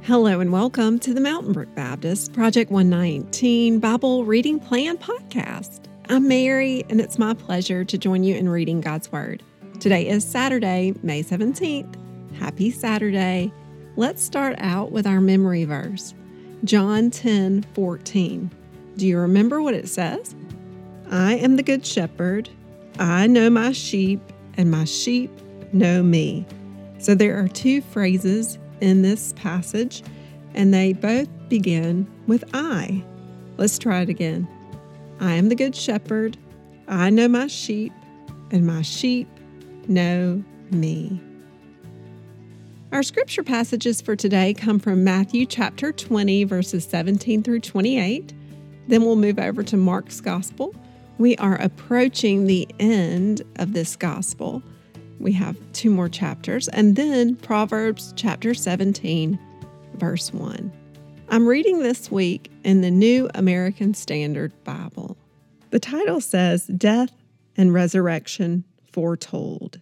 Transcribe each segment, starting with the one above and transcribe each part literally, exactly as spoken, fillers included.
Hello and welcome to the Mountain Brook Baptist Project one nineteen Bible Reading Plan Podcast. I'm Mary, and it's my pleasure to join you in reading God's Word. Today is Saturday, May seventeenth. Happy Saturday. Let's start out with our memory verse, John ten fourteen. Do you remember what it says? I am the good shepherd. I know my sheep, and my sheep know me. So there are two phrases in this passage, and they both begin with I. Let's try it again. I am the good shepherd. I know my sheep, and my sheep know me. Our scripture passages for today come from Matthew chapter twenty, verses seventeen through twenty-eight. Then we'll move over to Mark's gospel. We are approaching the end of this gospel. We have two more chapters, and then Proverbs chapter seventeen, verse one. I'm reading this week in the New American Standard Bible. The title says, Death and Resurrection Foretold.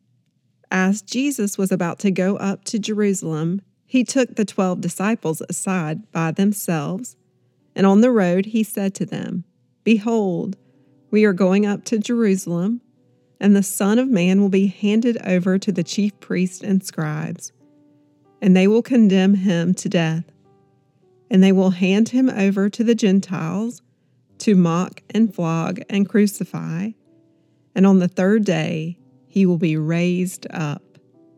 As Jesus was about to go up to Jerusalem, he took the twelve disciples aside by themselves, and on the road he said to them, Behold, we are going up to Jerusalem, and the Son of Man will be handed over to the chief priests and scribes, and they will condemn him to death, and they will hand him over to the Gentiles to mock and flog and crucify, and on the third day he will be raised up.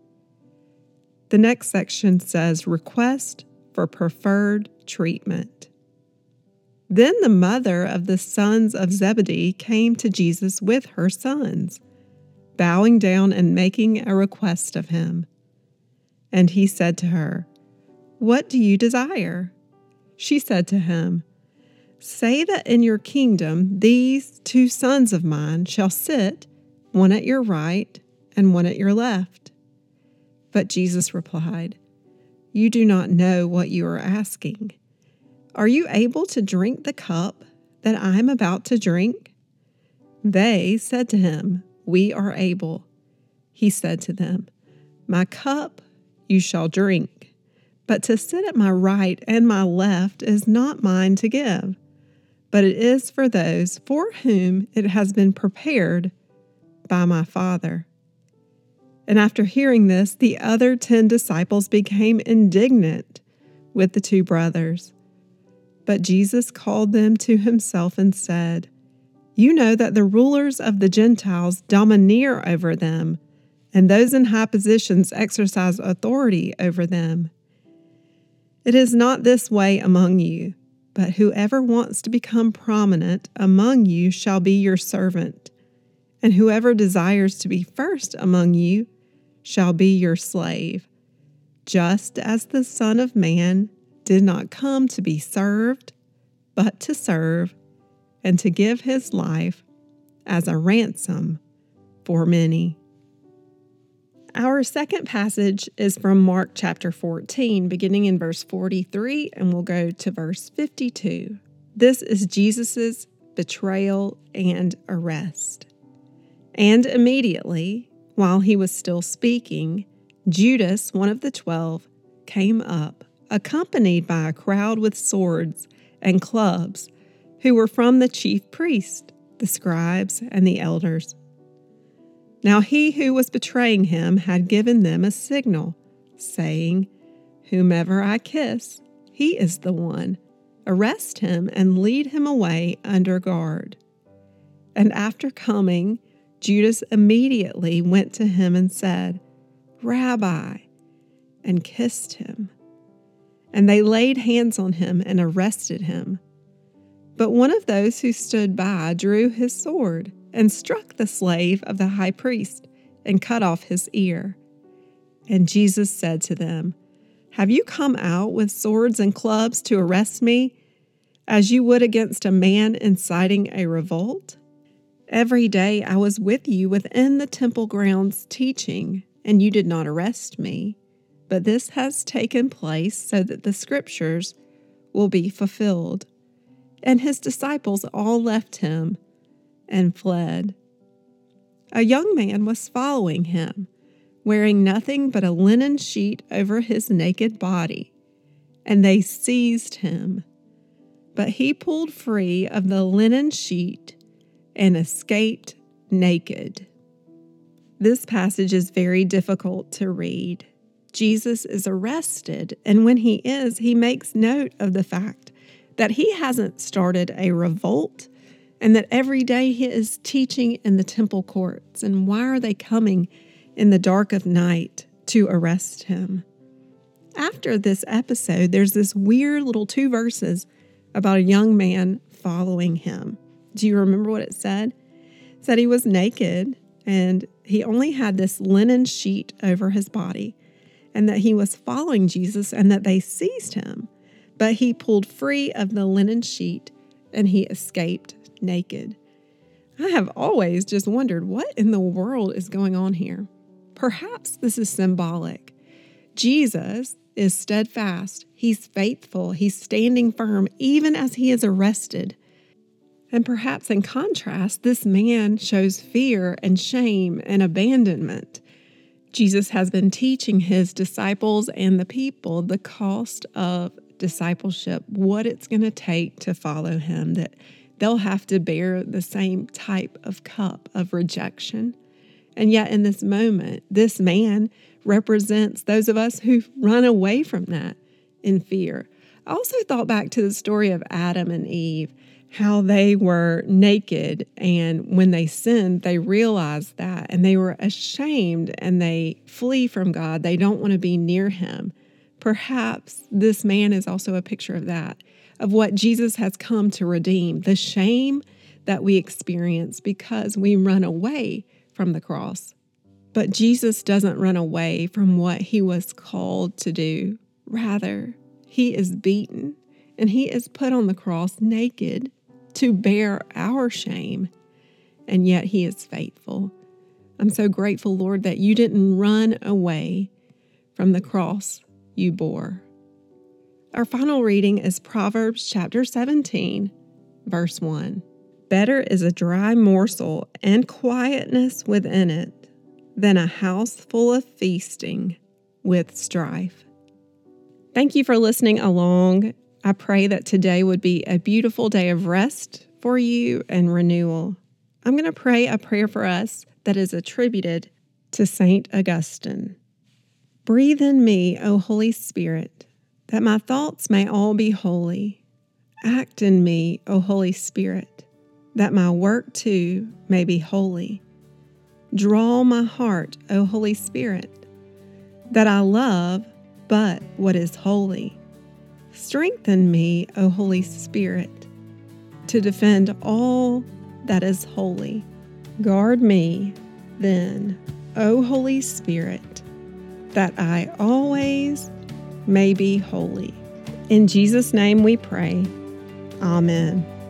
The next section says, Request for preferred treatment. Then the mother of the sons of Zebedee came to Jesus with her sons, bowing down and making a request of him. And he said to her, What do you desire? She said to him, Say that in your kingdom these two sons of mine shall sit, one at your right and one at your left. But Jesus replied, You do not know what you are asking. Are you able to drink the cup that I am about to drink? They said to him, We are able. He said to them, My cup you shall drink, but to sit at my right and my left is not mine to give, but it is for those for whom it has been prepared by my Father. And after hearing this, the other ten disciples became indignant with the two brothers. But Jesus called them to himself and said, You know that the rulers of the Gentiles domineer over them, and those in high positions exercise authority over them. It is not this way among you, but whoever wants to become prominent among you shall be your servant, and whoever desires to be first among you shall be your slave, just as the Son of Man did not come to be served, but to serve, and to give his life as a ransom for many. Our second passage is from Mark chapter fourteen, beginning in verse forty-three, and we'll go to verse fifty-two. This is Jesus' betrayal and arrest. And immediately, while he was still speaking, Judas, one of the twelve, came up, accompanied by a crowd with swords and clubs, who were from the chief priests, the scribes, and the elders. Now he who was betraying him had given them a signal, saying, Whomever I kiss, he is the one. Arrest him and lead him away under guard. And after coming, Judas immediately went to him and said, Rabbi, and kissed him. And they laid hands on him and arrested him. But one of those who stood by drew his sword and struck the slave of the high priest and cut off his ear. And Jesus said to them, Have you come out with swords and clubs to arrest me, as you would against a man inciting a revolt? Every day I was with you within the temple grounds teaching, and you did not arrest me. But this has taken place so that the scriptures will be fulfilled. And his disciples all left him and fled. A young man was following him, wearing nothing but a linen sheet over his naked body. and they seized him. But he pulled free of the linen sheet and escaped naked. This passage is very difficult to read. Jesus is arrested, and when he is, he makes note of the fact that he hasn't started a revolt and that every day he is teaching in the temple courts. And why are they coming in the dark of night to arrest him? After this episode, there's this weird little two verses about a young man following him. Do you remember what it said? It said he was naked and he only had this linen sheet over his body, and that he was following Jesus and that they seized him. But he pulled free of the linen sheet and he escaped naked. I have always just wondered what in the world is going on here. Perhaps this is symbolic. Jesus is steadfast. He's faithful. He's standing firm even as he is arrested. And perhaps in contrast, this man shows fear and shame and abandonment. Jesus has been teaching his disciples and the people the cost of discipleship, what it's going to take to follow him, that they'll have to bear the same type of cup of rejection. And yet in this moment, this man represents those of us who've run away from that in fear. I also thought back to the story of Adam and Eve, how they were naked, and when they sinned, they realized that, and they were ashamed, and they flee from God. They don't want to be near him. Perhaps this man is also a picture of that, of what Jesus has come to redeem, the shame that we experience because we run away from the cross. But Jesus doesn't run away from what he was called to do. Rather, he is beaten and he is put on the cross naked to bear our shame, and yet he is faithful. I'm so grateful, Lord, that you didn't run away from the cross you bore. Our final reading is Proverbs chapter seventeen, verse one. Better is a dry morsel and quietness within it than a house full of feasting with strife. Thank you for listening along. I pray that today would be a beautiful day of rest for you and renewal. I'm going to pray a prayer for us that is attributed to Saint Augustine. Breathe in me, O Holy Spirit, that my thoughts may all be holy. Act in me, O Holy Spirit, that my work too may be holy. Draw my heart, O Holy Spirit, that I love but what is holy. Strengthen me, O Holy Spirit, to defend all that is holy. Guard me, then, O Holy Spirit, that I always may be holy. In Jesus' name we pray. Amen.